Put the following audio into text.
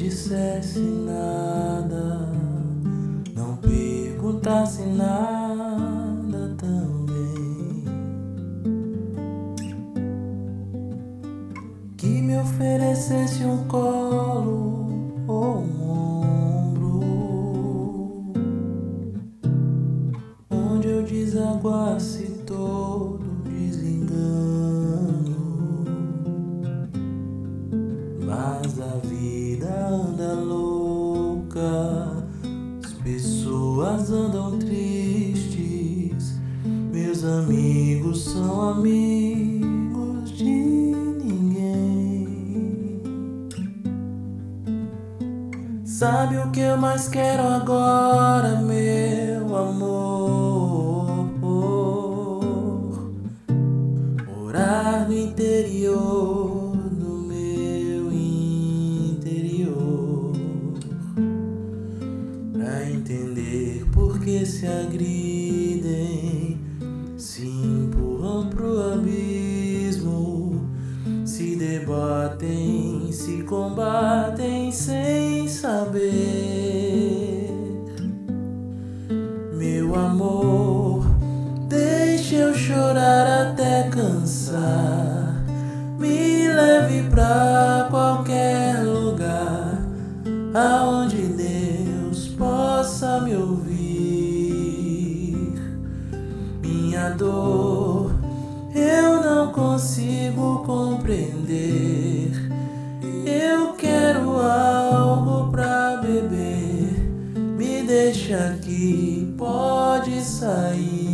dissesse nada, não perguntasse nada também, que me oferecesse um colo ou um ombro, onde eu desaguasse todo desengano. Mas a vida anda louca, as pessoas andam tristes, meus amigos são amigos de ninguém. Sabe o que eu mais quero agora, meu amor? Morar no interior do meu interior, pra entender por que se agridem, se empurram pro abismo, se debatem, se combatem sem saber. Meu amor, deixe eu chorar até cansar, me leve pra qualquer lugar aonde Deus possa me ouvir. Minha dor eu não consigo compreender, eu quero algo pra beber, me deixa aqui, pode sair.